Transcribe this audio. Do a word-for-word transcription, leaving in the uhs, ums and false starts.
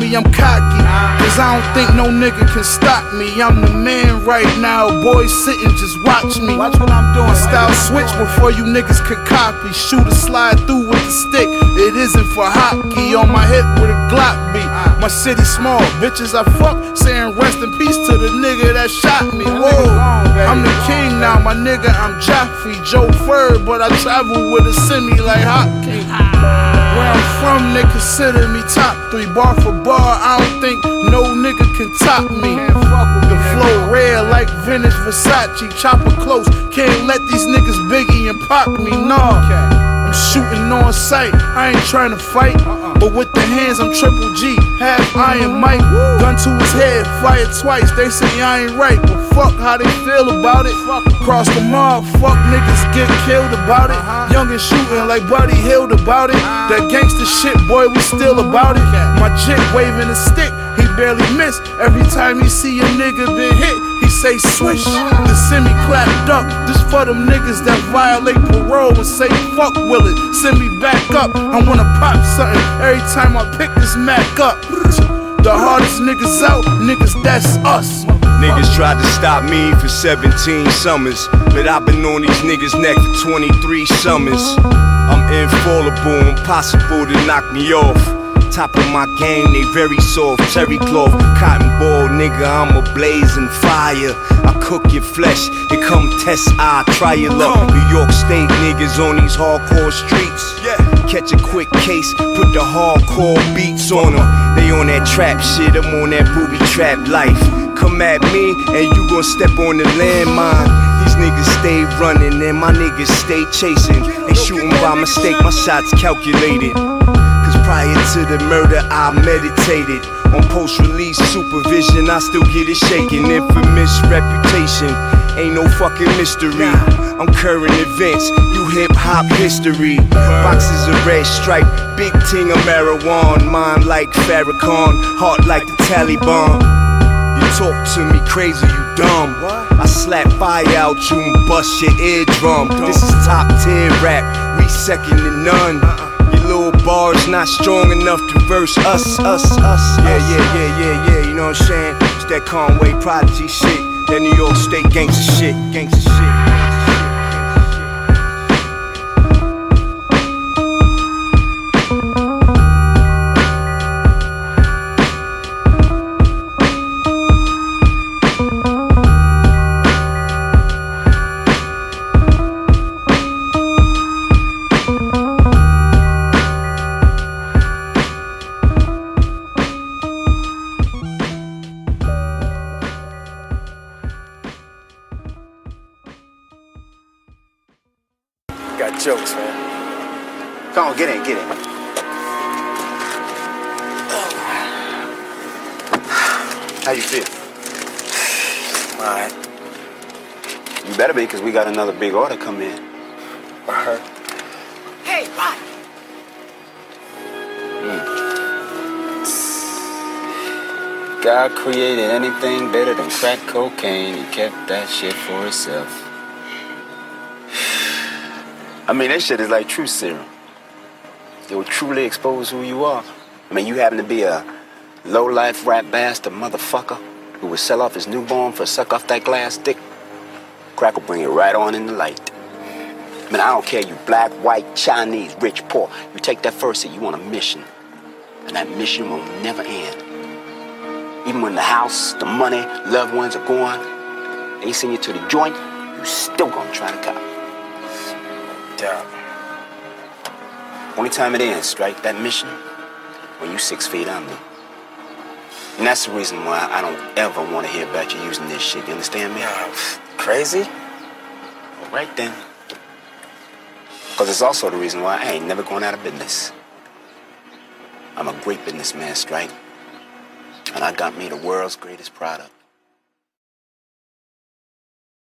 me, I'm cocky, cause I don't think no nigga can stop me. I'm the man right now, boys sitting, just watch me. Watch what I'm doing. Style switch before you niggas can copy. Shoot a slide through with the stick, it isn't for hockey. On my hip with a Glock beat. My city small, bitches I fuck, saying rest in peace to the nigga that shot me. Whoa, I'm the king now, my nigga, I'm Joffrey, Joe Fur, but I travel with a semi like Hot King. Where I'm from, they consider me top three. Bar for bar, I don't think no nigga can top me. The flow rare like vintage Versace, chopper close, can't let these niggas Biggie and Pop me, nah. I'm shooting on sight, I ain't trying to fight, but with the hands I'm triple G, half Iron Mike. Gun to his head, fired twice, they say I ain't right, but fuck how they feel about it. Cross the mob, fuck niggas get killed about it. Young and shooting like Buddy Hield about it. That gangsta shit, boy, we still about it. My chick waving a stick, he barely miss. Every time he see a nigga been hit, he say swish. The semi clapped up, this for them niggas that violate parole and say fuck will it. Send me back up, I wanna pop something every time I pick this Mac up. The hardest niggas out, niggas that's us. Niggas tried to stop me for seventeen summers, but I've been on these niggas' neck for twenty-three summers. I'm infallible, impossible to knock me off. Top of my game, they very soft. Terry cloth, cotton ball, nigga, I'm a blazing fire. I cook your flesh, it come test, I try your luck. New York State niggas on these hardcore streets. Catch a quick case, put the hardcore beats on them. They on that trap shit, I'm on that booby trap life. Come at me, and you gon' step on the landmine. These niggas stay running, and my niggas stay chasing. They shooting by mistake, my shots calculated. Prior to the murder, I meditated. On post-release supervision, I still get it shaking. Infamous reputation, ain't no fucking mystery. I'm current events, you hip-hop history. Boxes of red stripe, big ting of marijuana. Mind like Farrakhan, heart like the Taliban. You talk to me crazy, you dumb. I slap fire out you and bust your eardrum. This is top tier rap, we second to none. Little bars not strong enough to verse us, us, us. Yeah, yeah, yeah, yeah, yeah, you know what I'm saying? It's that Conway Prodigy shit, that New York State gangsta shit, gangsta shit. Got jokes, man. Come on, get in, get in. How you feel? Alright. You better be, because we got another big order come in. Alright. Hey, what? Mm. God created anything better than crack cocaine. He kept that shit for himself. I mean, that shit is like truth serum. It will truly expose who you are. I mean, you happen to be a low-life rap bastard motherfucker who would sell off his newborn for a suck off that glass dick. Crack will bring it right on in the light. I mean, I don't care you black, white, Chinese, rich, poor. You take that first hit, you want a mission. And that mission will never end. Even when the house, the money, loved ones are gone, they send you to the joint, you still gonna try to cop. Yeah. Only time it ends, right? That mission, when you six feet under. And that's the reason why I don't ever want to hear about you using this shit. You understand me? Uh, crazy? Well, right then. Because it's also the reason why I ain't never going out of business. I'm a great businessman, Strike. And I got me the world's greatest product.